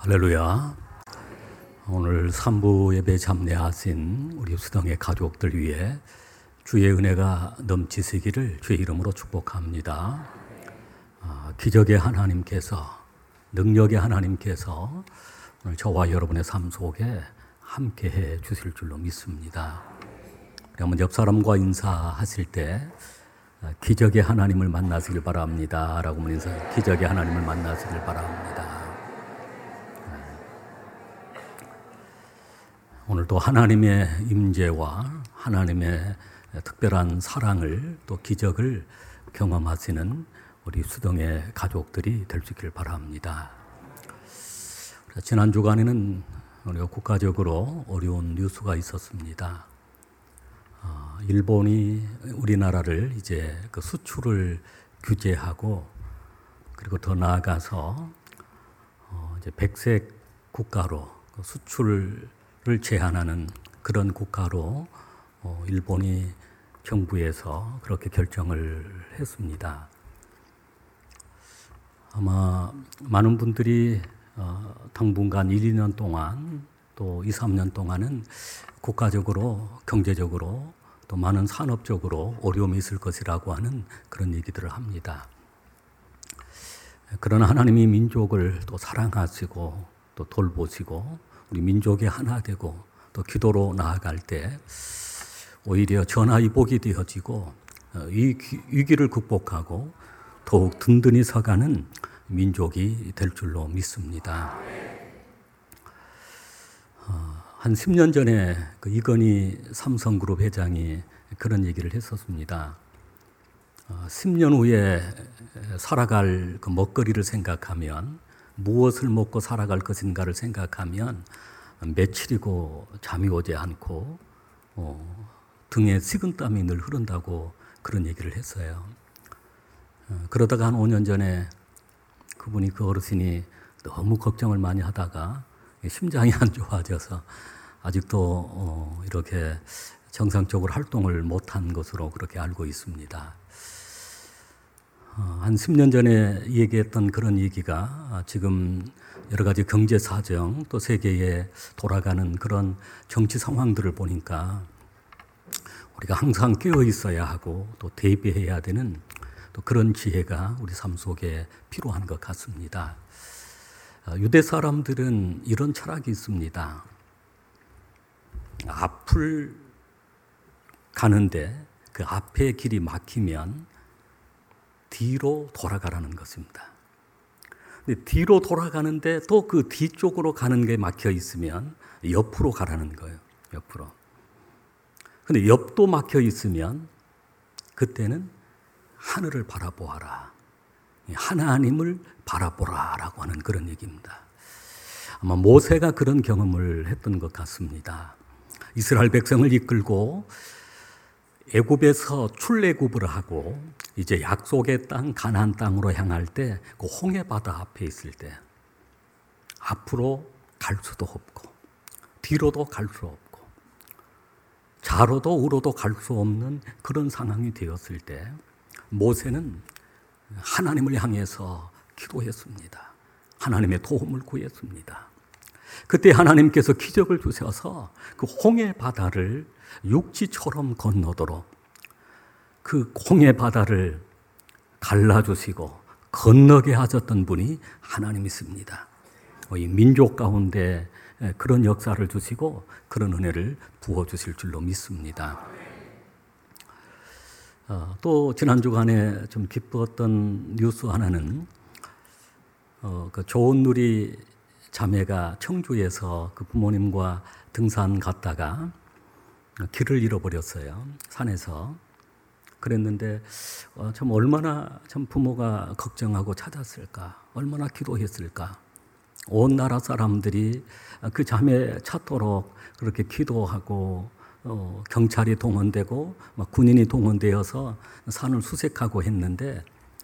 할렐루야. 오늘 3부 예배 참여하신 우리 수동의 가족들 위해 주의 은혜가 넘치시기를 주의 이름으로 축복합니다. 기적의 하나님께서, 능력의 하나님께서 오늘 저와 여러분의 삶 속에 함께해 주실 줄로 믿습니다. 그러면 옆 사람과 인사하실 때 기적의 하나님을 만나시길 바랍니다 라고 인사, 기적의 하나님을 만나시길 바랍니다. 오늘도 하나님의 임재와 하나님의 특별한 사랑을 또 기적을 경험하시는 우리 수동의 가족들이 될 수 있길 바랍니다. 지난 주간에는 우리가 국가적으로 어려운 뉴스가 있었습니다. 일본이 우리나라를 이제 그 수출을 규제하고 그리고 더 나아가서 이제 백색 국가로 수출을 제한하는 그런 국가로 일본이 정부에서 그렇게 결정을 했습니다. 아마 많은 분들이 당분간 1, 2년 동안 또 2, 3년 동안은 국가적으로 경제적으로 또 많은 산업적으로 어려움이 있을 것이라고 하는 그런 얘기들을 합니다. 그러나 하나님이 민족을 또 사랑하시고 또 돌보시고 우리 민족이 하나 되고 또 기도로 나아갈 때 오히려 전화위복이 되어지고 이 위기를 극복하고 더욱 든든히 서가는 민족이 될 줄로 믿습니다. 한 10년 전에 그 이건희 삼성그룹 회장이 그런 얘기를 했었습니다. 10년 후에 살아갈 그 먹거리를 생각하면 무엇을 먹고 살아갈 것인가를 생각하면 며칠이고 잠이 오지 않고 등에 식은땀이 늘 흐른다고 그런 얘기를 했어요. 그러다가 한 5년 전에 그분이 그 어르신이 너무 걱정을 많이 하다가 심장이 안 좋아져서 아직도 이렇게 정상적으로 활동을 못한 것으로 그렇게 알고 있습니다. 한 10년 전에 얘기했던 그런 얘기가 지금 여러 가지 경제 사정 또 세계에 돌아가는 그런 정치 상황들을 보니까 우리가 항상 깨어 있어야 하고 또 대비해야 되는 또 그런 지혜가 우리 삶 속에 필요한 것 같습니다. 유대 사람들은 이런 철학이 있습니다. 앞을 가는데 그 앞에 길이 막히면 뒤로 돌아가라는 것입니다. 근데 뒤로 돌아가는데 또 그 뒤쪽으로 가는 게 막혀 있으면 옆으로 가라는 거예요. 옆으로. 근데 옆도 막혀 있으면 그때는 하늘을 바라보아라. 하나님을 바라보라라고 하는 그런 얘기입니다. 아마 모세가 그런 경험을 했던 것 같습니다. 이스라엘 백성을 이끌고 애굽에서 출애굽을 하고 이제 약속의 땅 가나안 땅으로 향할 때 그 홍해 바다 앞에 있을 때 앞으로 갈 수도 없고 뒤로도 갈 수 없고 좌로도 우로도 갈 수 없는 그런 상황이 되었을 때 모세는 하나님을 향해서 기도했습니다. 하나님의 도움을 구했습니다. 그때 하나님께서 기적을 주셔서 그 홍해 바다를 육지처럼 건너도록 그 홍해 바다를 갈라주시고 건너게 하셨던 분이 하나님이십니다. 이 민족 가운데 그런 역사를 주시고 그런 은혜를 부어주실 줄로 믿습니다. 또 지난 주간에 좀 기뻤던 뉴스 하나는 그 조은누리 자매가 청주에서 그 부모님과 등산 갔다가 길을 잃어버렸어요. 산에서. 그랬는데 참 얼마나 참 부모가 걱정하고 찾았을까. 얼마나 기도했을까. 온 나라 사람들이 그 자매 찾도록 그렇게 기도하고 경찰이 동원되고 막 군인이 동원되어서 산을 수색하고 했는데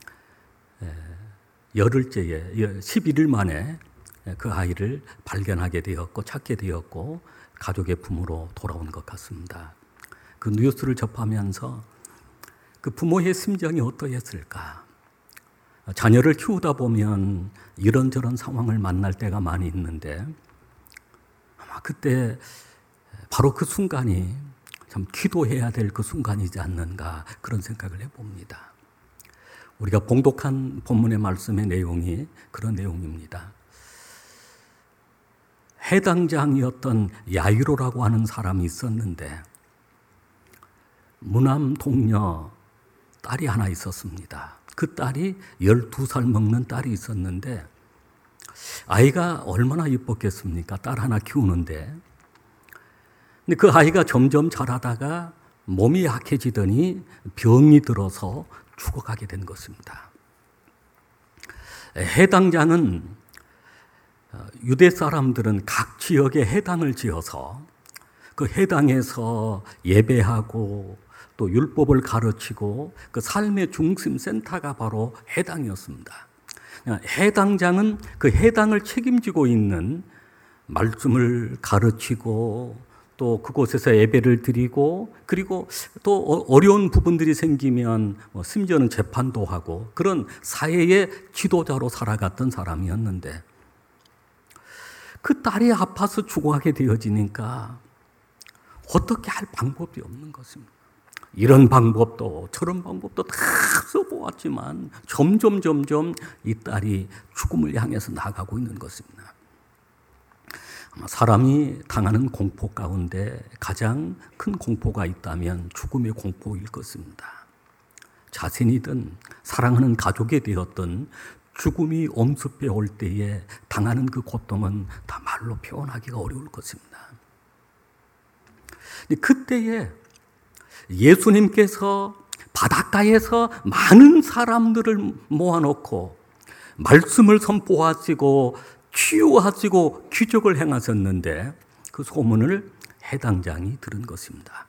열흘째에 11일 만에 그 아이를 발견하게 되었고 찾게 되었고 가족의 품으로 돌아온 것 같습니다. 그 뉴스를 접하면서 그 부모의 심정이 어떠했을까? 자녀를 키우다 보면 이런저런 상황을 만날 때가 많이 있는데 아마 그때 바로 그 순간이 참 기도해야 될 그 순간이지 않는가 그런 생각을 해봅니다. 우리가 봉독한 본문의 말씀의 내용이 그런 내용입니다. 해당장이었던 야이로라고 하는 사람이 있었는데 무남 동녀 딸이 하나 있었습니다. 그 딸이 12살 먹는 딸이 있었는데 아이가 얼마나 예뻤겠습니까? 딸 하나 키우는데. 근데 그 아이가 점점 자라다가 몸이 약해지더니 병이 들어서 죽어가게 된 것입니다. 해당장은 유대 사람들은 각 지역에 해당을 지어서 그 해당에서 예배하고 또 율법을 가르치고 그 삶의 중심 센터가 바로 해당이었습니다. 해당장은 그 해당을 책임지고 있는 말씀을 가르치고 또 그곳에서 예배를 드리고 그리고 또 어려운 부분들이 생기면 심지어는 재판도 하고 그런 사회의 지도자로 살아갔던 사람이었는데 그 딸이 아파서 죽어가게 되어지니까 어떻게 할 방법이 없는 것입니다. 이런 방법도 저런 방법도 다 써보았지만 점점 이 딸이 죽음을 향해서 나아가고 있는 것입니다. 아마 사람이 당하는 공포 가운데 가장 큰 공포가 있다면 죽음의 공포일 것입니다. 자신이든 사랑하는 가족이 되었든 죽음이 엄습해 올 때에 당하는 그 고통은 다 말로 표현하기가 어려울 것입니다. 그때에 예수님께서 바닷가에서 많은 사람들을 모아놓고 말씀을 선포하시고 치유하시고 기적을 행하셨는데 그 소문을 해당장이 들은 것입니다.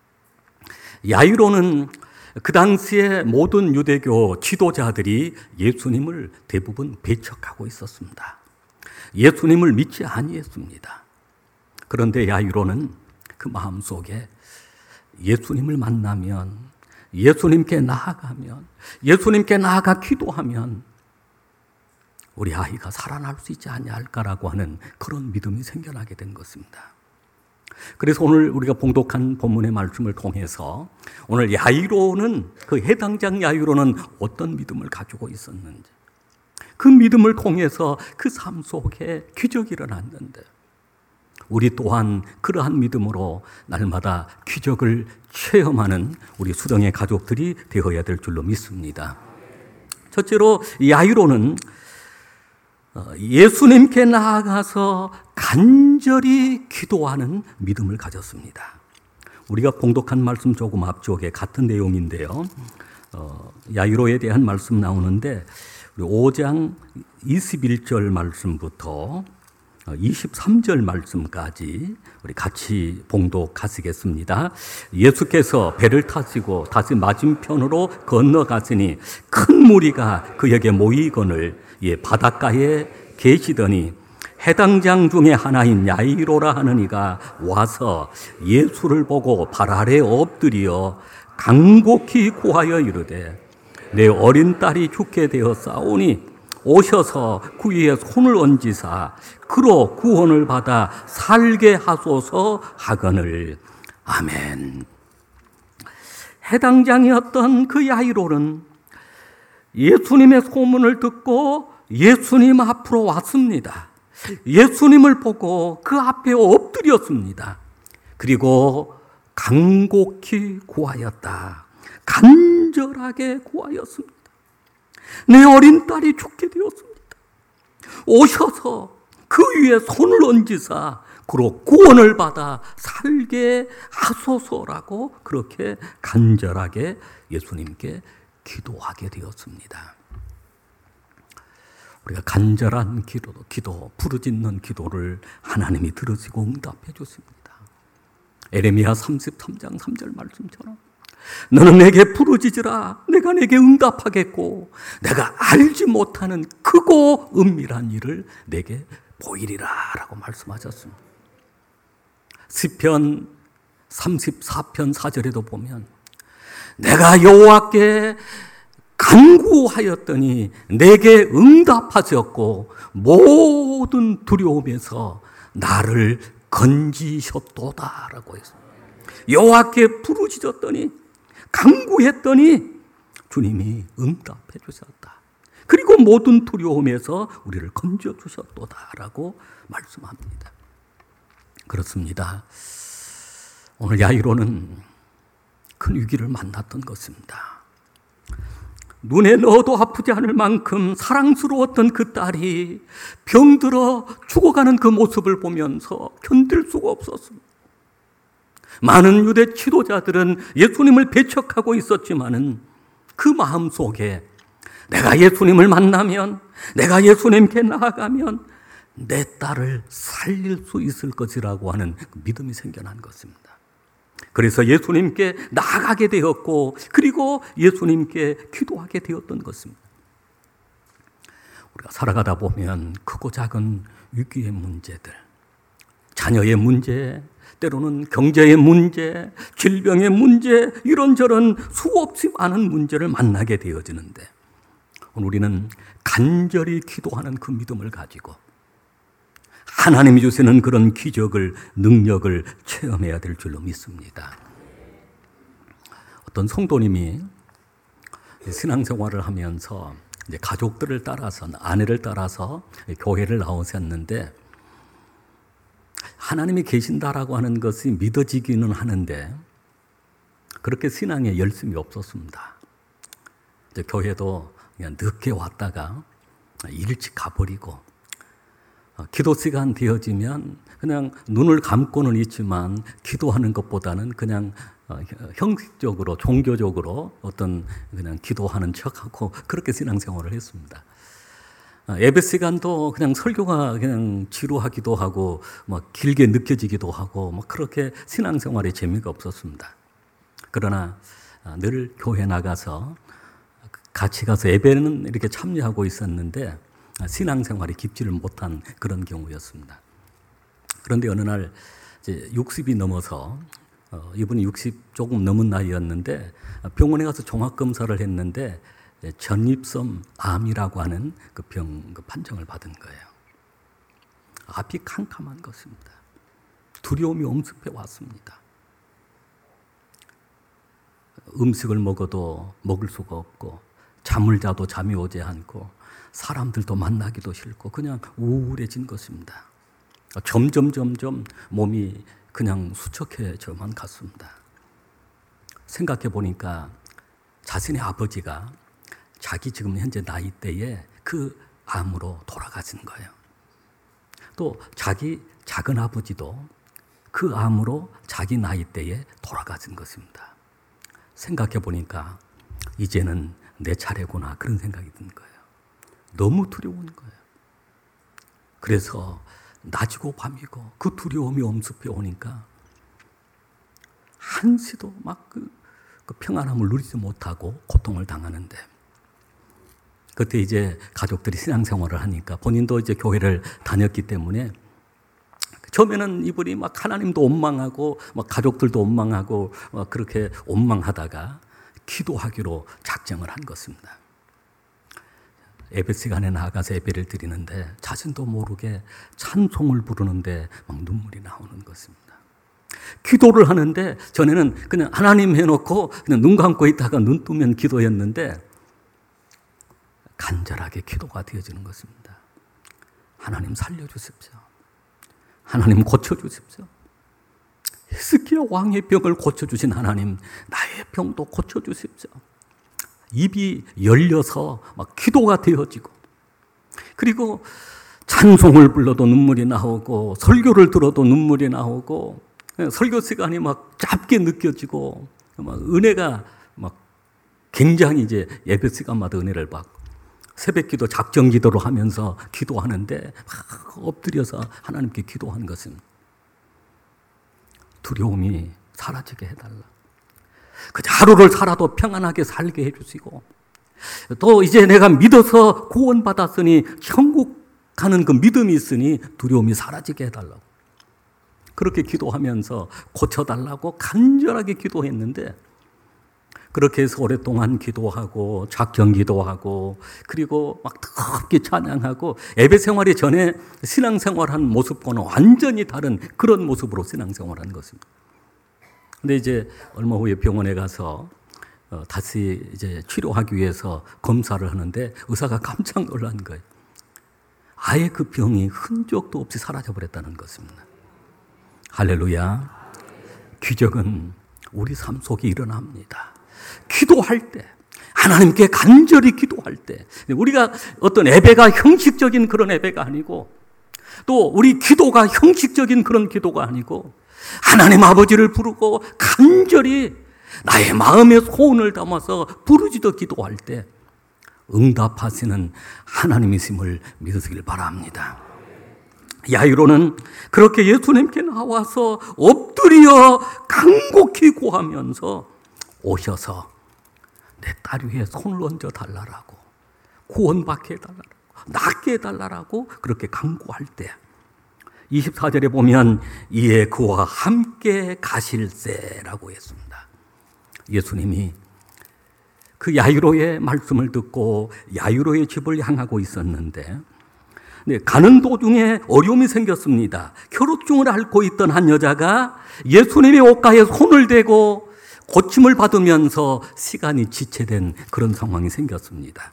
야이로는 그 당시에 모든 유대교 지도자들이 예수님을 대부분 배척하고 있었습니다. 예수님을 믿지 아니했습니다. 그런데 야이로는 그 마음속에 예수님을 만나면, 예수님께 나아가면, 예수님께 나아가 기도하면 우리 아이가 살아날 수 있지 않을까라고 하는 그런 믿음이 생겨나게 된 것입니다. 그래서 오늘 우리가 봉독한 본문의 말씀을 통해서 오늘 야이로는, 그 해당장 야이로는 어떤 믿음을 가지고 있었는지, 그 믿음을 통해서 그 삶 속에 기적이 일어났는데 우리 또한 그러한 믿음으로 날마다 기적을 체험하는 우리 수령의 가족들이 되어야 될 줄로 믿습니다. 첫째로 야이로는 예수님께 나아가서 간절히 기도하는 믿음을 가졌습니다. 우리가 봉독한 말씀 조금 앞쪽에 같은 내용인데요. 야이로에 대한 말씀 나오는데 5장 21절 말씀부터 23절 말씀까지 우리 같이 봉독하시겠습니다. 예수께서 배를 타시고 다시 맞은편으로 건너가시니 큰 무리가 그에게 모이거늘 바닷가에 계시더니 해당장 중에 하나인 야이로라 하는 이가 와서 예수를 보고 발 아래 엎드려 간곡히 구하여 이르되 내 어린 딸이 죽게 되었사오니 오셔서 그 위에 손을 얹으사 그로 구원을 받아 살게 하소서 하거늘. 아멘. 해당장이었던 그 야이로는 예수님의 소문을 듣고 예수님 앞으로 왔습니다. 예수님을 보고 그 앞에 엎드렸습니다. 그리고 간곡히 구하였다. 간절하게 구하였습니다. 내 어린 딸이 죽게 되었습니다. 오셔서 그 위에 손을 얹으사 그로 구원을 받아 살게 하소서라고 그렇게 간절하게 예수님께 기도하게 되었습니다. 우리가 간절한 기도, 부르짖는 기도를 하나님이 들으시고 응답해 주십니다. 에레미야 33장 3절 말씀처럼 너는 내게 부르짖으라 내가 내게 응답하겠고 내가 알지 못하는 크고 은밀한 일을 내게 보이리라 라고 말씀하셨습니다. 시편 34편 4절에도 보면 내가 여호와께 간구하였더니 내게 응답하셨고 모든 두려움에서 나를 건지셨도다라고 했습니다. 여호와께 부르짖었더니 간구했더니 주님이 응답해 주셨다. 그리고 모든 두려움에서 우리를 건져 주셨도다라고 말씀합니다. 그렇습니다. 오늘 야이로는 큰 위기를 만났던 것입니다. 눈에 넣어도 아프지 않을 만큼 사랑스러웠던 그 딸이 병들어 죽어가는 그 모습을 보면서 견딜 수가 없었습니다. 많은 유대 지도자들은 예수님을 배척하고 있었지만은 그 마음 속에 내가 예수님을 만나면, 내가 예수님께 나아가면 내 딸을 살릴 수 있을 것이라고 하는 믿음이 생겨난 것입니다. 그래서 예수님께 나아가게 되었고, 그리고 예수님께 기도하게 되었던 것입니다. 우리가 살아가다 보면 크고 작은 위기의 문제들, 자녀의 문제, 때로는 경제의 문제, 질병의 문제, 이런저런 수없이 많은 문제를 만나게 되어지는데, 오늘 우리는 간절히 기도하는 그 믿음을 가지고 하나님이 주시는 그런 기적을, 능력을 체험해야 될 줄로 믿습니다. 어떤 성도님이 신앙생활을 하면서 이제 가족들을 따라서, 아내를 따라서 교회를 나오셨는데, 하나님이 계신다라고 하는 것이 믿어지기는 하는데 그렇게 신앙에 열심이 없었습니다. 이제 교회도 그냥 늦게 왔다가 일찍 가버리고, 기도 시간 되어지면 그냥 눈을 감고는 있지만 기도하는 것보다는 그냥 형식적으로, 종교적으로 어떤 그냥 기도하는 척하고 그렇게 신앙생활을 했습니다. 예배 시간도 그냥 설교가 그냥 지루하기도 하고 막 길게 느껴지기도 하고 막 그렇게 신앙생활에 재미가 없었습니다. 그러나 늘 교회 나가서 같이 가서 예배는 이렇게 참여하고 있었는데 신앙생활이 깊지를 못한 그런 경우였습니다. 그런데 어느 날 이제 60이 넘어서 이분이 60 조금 넘은 나이였는데 병원에 가서 종합검사를 했는데 전립선 암이라고 하는 그 병, 그 판정을 받은 거예요. 앞이 캄캄한 것입니다. 두려움이 엄습해 왔습니다. 음식을 먹어도 먹을 수가 없고, 잠을 자도 잠이 오지 않고, 사람들도 만나기도 싫고 그냥 우울해진 것입니다. 점점 몸이 그냥 수척해져만 갔습니다. 생각해 보니까 자신의 아버지가 자기 지금 현재 나이대에 그 암으로 돌아가신 거예요. 또 자기 작은 아버지도 그 암으로 자기 나이대에 돌아가신 것입니다. 생각해 보니까 이제는 내 차례구나, 그런 생각이 든 거예요. 너무 두려운 거예요. 그래서 낮이고 밤이고 그 두려움이 엄습해 오니까 한시도 막 그 평안함을 누리지 못하고 고통을 당하는데, 그때 이제 가족들이 신앙생활을 하니까 본인도 이제 교회를 다녔기 때문에 처음에는 이분이 막 하나님도 원망하고 막 가족들도 원망하고 막 그렇게 원망하다가 기도하기로 작정을 한 것입니다. 예배 시간에 나가서 예배를 드리는데 자신도 모르게 찬송을 부르는데 막 눈물이 나오는 것입니다. 기도를 하는데 전에는 그냥 하나님 해놓고 그냥 눈 감고 있다가 눈 뜨면 기도였는데 간절하게 기도가 되어지는 것입니다. 하나님 살려주십시오. 하나님 고쳐주십시오. 히스기야 왕의 병을 고쳐주신 하나님, 나의 병도 고쳐주십시오. 입이 열려서 막 기도가 되어지고, 그리고 찬송을 불러도 눈물이 나오고, 설교를 들어도 눈물이 나오고, 설교 시간이 막 짧게 느껴지고, 막 은혜가 막 굉장히 이제 예배 시간마다 은혜를 받고, 새벽 기도, 작정 기도로 하면서 기도하는데 막 엎드려서 하나님께 기도한 것은 두려움이 사라지게 해달라. 그저 하루를 살아도 평안하게 살게 해주시고, 또 이제 내가 믿어서 구원받았으니 천국 가는 그 믿음이 있으니 두려움이 사라지게 해달라고. 그렇게 기도하면서 고쳐달라고 간절하게 기도했는데 그렇게 해서 오랫동안 기도하고 작정 기도하고 그리고 막 뜨겁게 찬양하고 예배 생활이 전에 신앙생활한 모습과는 완전히 다른 그런 모습으로 신앙생활한 것입니다. 근데 이제 얼마 후에 병원에 가서 다시 이제 치료하기 위해서 검사를 하는데 의사가 깜짝 놀란 거예요. 아예 그 병이 흔적도 없이 사라져 버렸다는 것입니다. 할렐루야. 기적은 우리 삶 속에 일어납니다. 기도할 때, 하나님께 간절히 기도할 때, 우리가 어떤 예배가 형식적인 그런 예배가 아니고, 또 우리 기도가 형식적인 그런 기도가 아니고, 하나님 아버지를 부르고 간절히 나의 마음의 소원을 담아서 부르짖어 기도할 때 응답하시는 하나님이심을 믿으시길 바랍니다. 야이로는 그렇게 예수님께 나와서 엎드려 간곡히 구하면서 오셔서 내 딸 위에 손을 얹어 달라라고, 구원받게 해달라고, 낫게 해달라고 그렇게 간구할 때 24절에 보면 이에 그와 함께 가실세라고 했습니다. 예수님이 그 야이로의 말씀을 듣고 야이로의 집을 향하고 있었는데 가는 도중에 어려움이 생겼습니다. 혈우증을 앓고 있던 한 여자가 예수님의 옷가에 손을 대고 고침을 받으면서 시간이 지체된 그런 상황이 생겼습니다.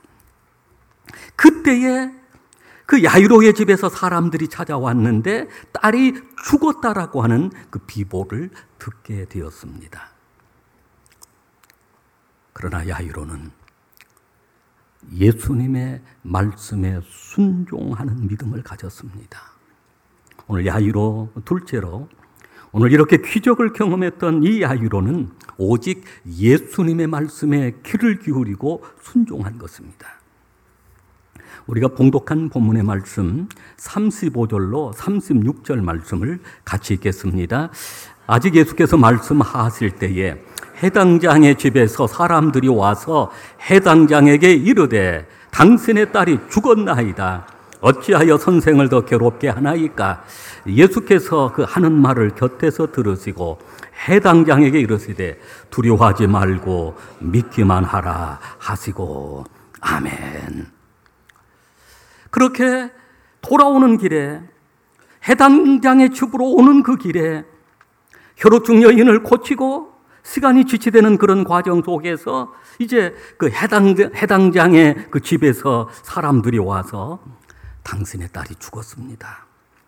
그때에 그 야이로의 집에서 사람들이 찾아왔는데 딸이 죽었다라고 하는 그 비보를 듣게 되었습니다. 그러나 야이로는 예수님의 말씀에 순종하는 믿음을 가졌습니다. 오늘 야이로 둘째로, 오늘 이렇게 기적을 경험했던 이 야이로는 오직 예수님의 말씀에 귀를 기울이고 순종한 것입니다. 우리가 봉독한 본문의 말씀 35절로 36절 말씀을 같이 읽겠습니다. 아직 예수께서 말씀하실 때에 해당 장의 집에서 사람들이 와서 해당 장에게 이르되 당신의 딸이 죽었나이다. 어찌하여 선생을 더 괴롭게 하나이까? 예수께서 그 하는 말을 곁에서 들으시고 해당 장에게 이르시되 두려워하지 말고 믿기만 하라 하시고 아멘. 그렇게 돌아오는 길에, 해당 장의 집으로 오는 그 길에 혈우증 여인을 고치고 시간이 지체되는 그런 과정 속에서 이제 그 해당 장의 그 집에서 사람들이 와서 당신의 딸이 죽었습니다.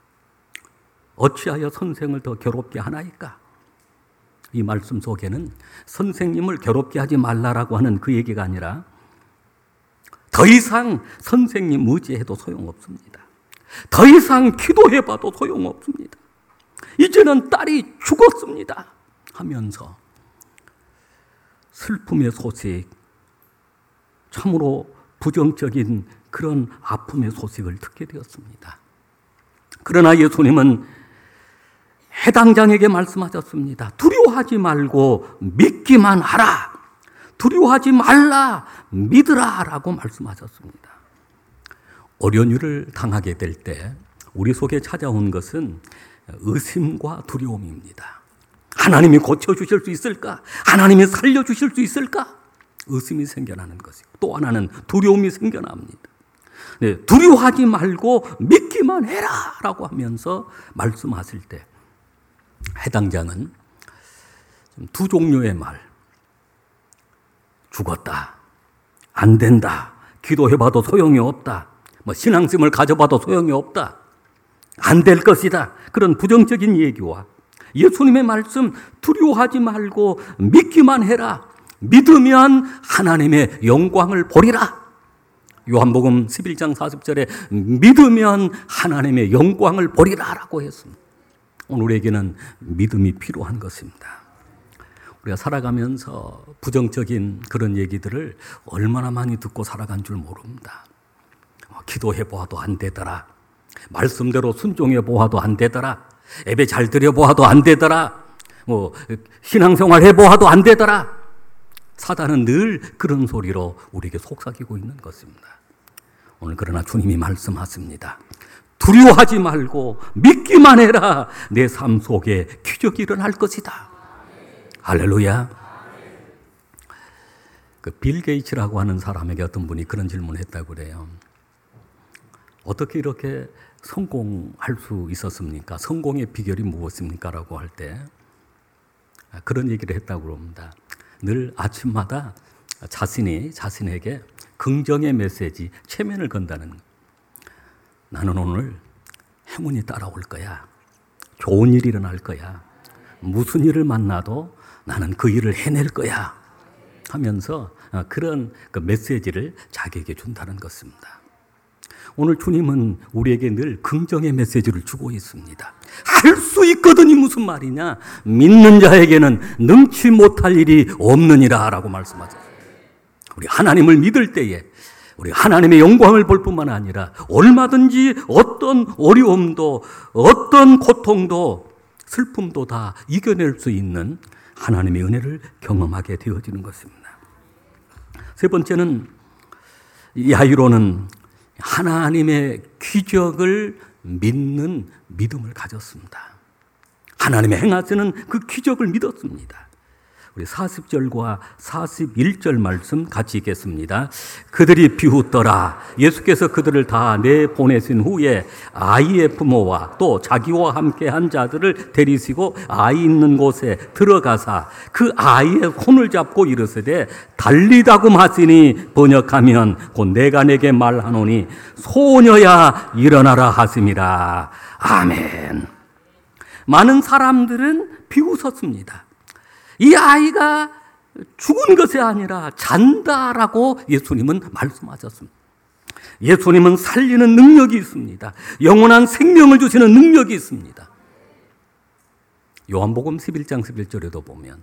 어찌하여 선생을 더 괴롭게 하나이까? 이 말씀 속에는 선생님을 괴롭게 하지 말라라고 하는 그 얘기가 아니라 더 이상 선생님 의지해도 소용없습니다. 더 이상 기도해봐도 소용없습니다. 이제는 딸이 죽었습니다 하면서 슬픔의 소식, 참으로 부정적인 그런 아픔의 소식을 듣게 되었습니다. 그러나 예수님은 해당 장에게 말씀하셨습니다. 두려워하지 말고 믿기만 하라. 두려워하지 말라, 믿으라 라고 말씀하셨습니다. 어려운 일을 당하게 될 때 우리 속에 찾아온 것은 의심과 두려움입니다. 하나님이 고쳐주실 수 있을까? 하나님이 살려주실 수 있을까? 의심이 생겨나는 것이고 또 하나는 두려움이 생겨납니다. 네, 두려워하지 말고 믿기만 해라 라고 하면서 말씀하실 때 해당 장은 두 종류의 말, 죽었다, 안 된다, 기도해봐도 소용이 없다, 신앙심을 가져봐도 소용이 없다, 안 될 것이다, 그런 부정적인 얘기와 예수님의 말씀 두려워하지 말고 믿기만 해라, 믿으면 하나님의 영광을 보리라. 요한복음 11장 40절에 믿으면 하나님의 영광을 보리라 라고 했습니다. 오늘 우리에게는 믿음이 필요한 것입니다. 우리가 살아가면서 부정적인 그런 얘기들을 얼마나 많이 듣고 살아간 줄 모릅니다. 기도해보아도 안 되더라, 말씀대로 순종해보아도 안 되더라, 예배 잘 드려보아도 안 되더라, 신앙생활 해보아도 안 되더라. 사단은 늘 그런 소리로 우리에게 속삭이고 있는 것입니다. 오늘 그러나 주님이 말씀하십니다. 두려워하지 말고 믿기만 해라. 내 삶 속에 기적이 일어날 것이다. 할렐루야. 빌 게이츠라고 하는 사람에게 어떤 분이 그런 질문을 했다고 그래요. 어떻게 이렇게 성공할 수 있었습니까? 성공의 비결이 무엇입니까? 라고 할 때 그런 얘기를 했다고 합니다. 늘 아침마다 자신에게 긍정의 메시지, 체면을 건다는 것. 나는 오늘 행운이 따라올 거야. 좋은 일이 일어날 거야. 무슨 일을 만나도 나는 그 일을 해낼 거야. 하면서 그런 그 메시지를 자기에게 준다는 것입니다. 오늘 주님은 우리에게 늘 긍정의 메시지를 주고 있습니다. 할 수 있거든이 무슨 말이냐? 믿는 자에게는 능치 못할 일이 없느니라 라고 말씀하셨어요. 우리 하나님을 믿을 때에 우리 하나님의 영광을 볼 뿐만 아니라 얼마든지 어떤 어려움도 어떤 고통도 슬픔도 다 이겨낼 수 있는 하나님의 은혜를 경험하게 되어지는 것입니다. 세 번째는 야이로는 하나님의 기적을 믿는 믿음을 가졌습니다. 하나님의 행하시는 그 기적을 믿었습니다. 우리 40절과 41절 말씀 같이 읽겠습니다. 그들이 비웃더라. 예수께서 그들을 다 내보내신 후에 아이의 부모와 또 자기와 함께 한 자들을 데리시고 아이 있는 곳에 들어가사 그 아이의 손을 잡고 이르시되 달리다금 하시니 번역하면 곧 내가 내게 말하노니 소녀야 일어나라 하심이라. 아멘. 많은 사람들은 비웃었습니다. 이 아이가 죽은 것이 아니라 잔다라고 예수님은 말씀하셨습니다. 예수님은 살리는 능력이 있습니다. 영원한 생명을 주시는 능력이 있습니다. 요한복음 11장 11절에도 보면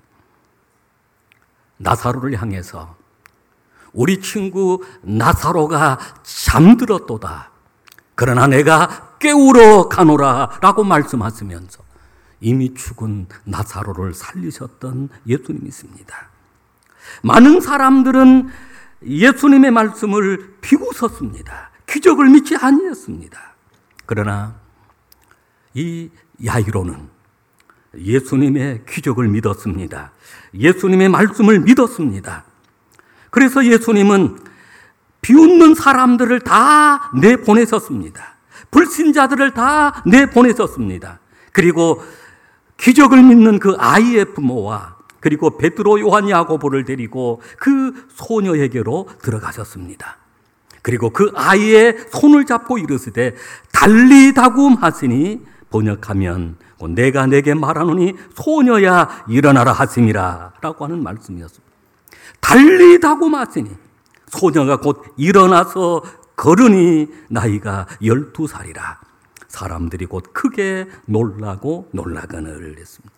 나사로를 향해서 우리 친구 나사로가 잠들었도다. 그러나 내가 깨우러 가노라 라고 말씀하시면서 이미 죽은 나사로를 살리셨던 예수님이십니다. 많은 사람들은 예수님의 말씀을 비웃었습니다. 기적을 믿지 아니했습니다. 그러나 이 야이로는 예수님의 기적을 믿었습니다. 예수님의 말씀을 믿었습니다. 그래서 예수님은 비웃는 사람들을 다 내보내셨습니다. 불신자들을 다 내보내셨습니다. 그리고 기적을 믿는 그 아이의 부모와 그리고 베드로, 요한, 야고보를 데리고 그 소녀에게로 들어가셨습니다. 그리고 그 아이의 손을 잡고 이르시되 달리다굼 하시니 번역하면 내가 내게 말하노니 소녀야 일어나라 하심이라 라고 하는 말씀이었습니다. 달리다굼 하시니 소녀가 곧 일어나서 걸으니 나이가 12살이라. 사람들이 곧 크게 놀라고 놀라거늘 했습니다.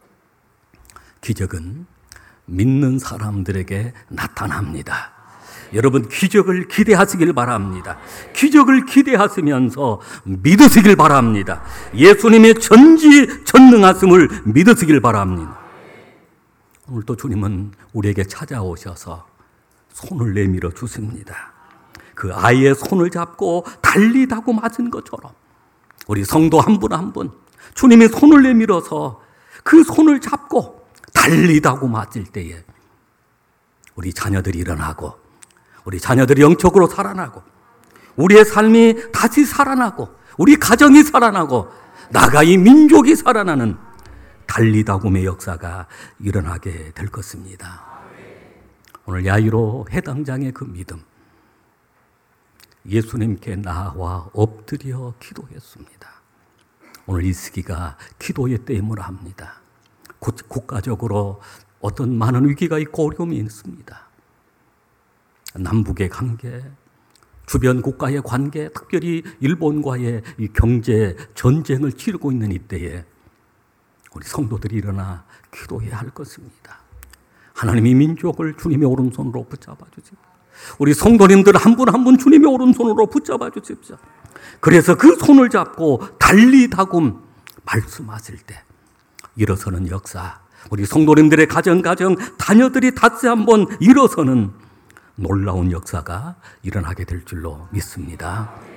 기적은 믿는 사람들에게 나타납니다. 여러분 기적을 기대하시길 바랍니다. 기적을 기대하시면서 믿으시길 바랍니다. 예수님의 전지전능하심을 믿으시길 바랍니다. 오늘 또 주님은 우리에게 찾아오셔서 손을 내밀어 주십니다. 그 아이의 손을 잡고 달리다고 맞은 것처럼 우리 성도 한 분 한 분 주님의 손을 내밀어서 그 손을 잡고 달리다고 맞을 때에 우리 자녀들이 일어나고 우리 자녀들이 영적으로 살아나고 우리의 삶이 다시 살아나고 우리 가정이 살아나고 나가 이 민족이 살아나는 달리다굼의 역사가 일어나게 될 것입니다. 오늘 야이로 해당장의 그 믿음, 예수님께 나와 엎드려 기도했습니다. 오늘 이 시기가 기도의 때임을 합니다. 국가적으로 어떤 많은 위기가 있고 어려움이 있습니다. 남북의 관계, 주변 국가의 관계, 특별히 일본과의 이 경제 전쟁을 치르고 있는 이때에 우리 성도들이 일어나 기도해야 할 것입니다. 하나님이 민족을 주님의 오른손으로 붙잡아 주십시오. 우리 성도님들 한 분 한 분 주님의 오른손으로 붙잡아 주십시오. 그래서 그 손을 잡고 달리다굼 말씀하실 때 일어서는 역사, 우리 성도님들의 가정 자녀들이 다시 한번 일어서는 놀라운 역사가 일어나게 될 줄로 믿습니다.